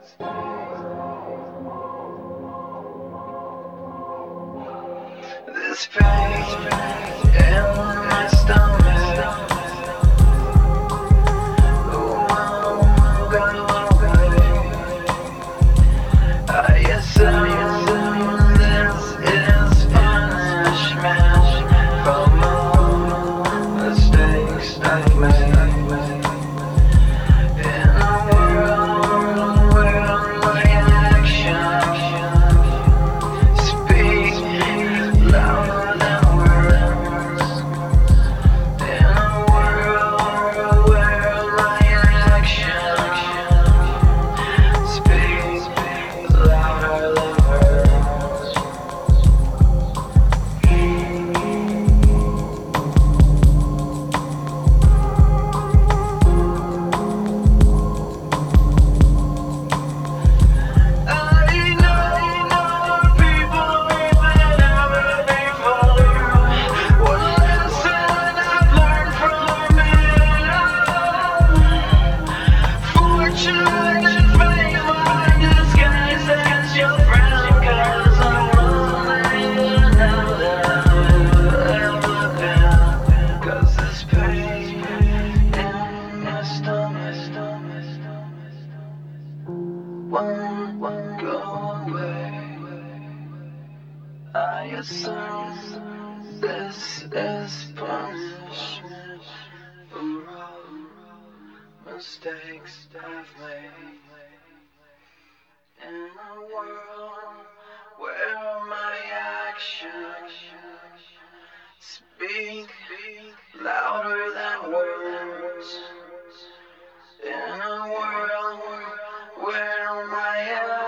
This pain in my stomach won't go away. I assume this is punishment from all mistakes I've made. In a world where my actions speak louder than words. In a world where my actions speak louder than words. I know more people than ever before. What lesson I've learned from it all. Fortune and fame are disguised as your friend, 'cause I'm lonelier now than I've ever been. 'Cause this pain in my stomach won't go away. I assume this is punishment for all mistakes I've made. In a world where my actions speak louder than words. In a world where my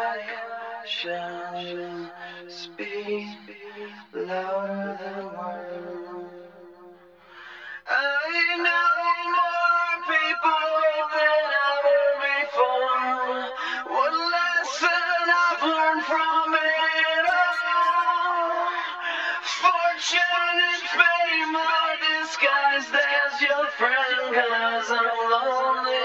actions speak louder than words. I know more people than ever before. What lesson I've learned from it all. Fortune and fame are disguised as your friend, 'cause I'm lonely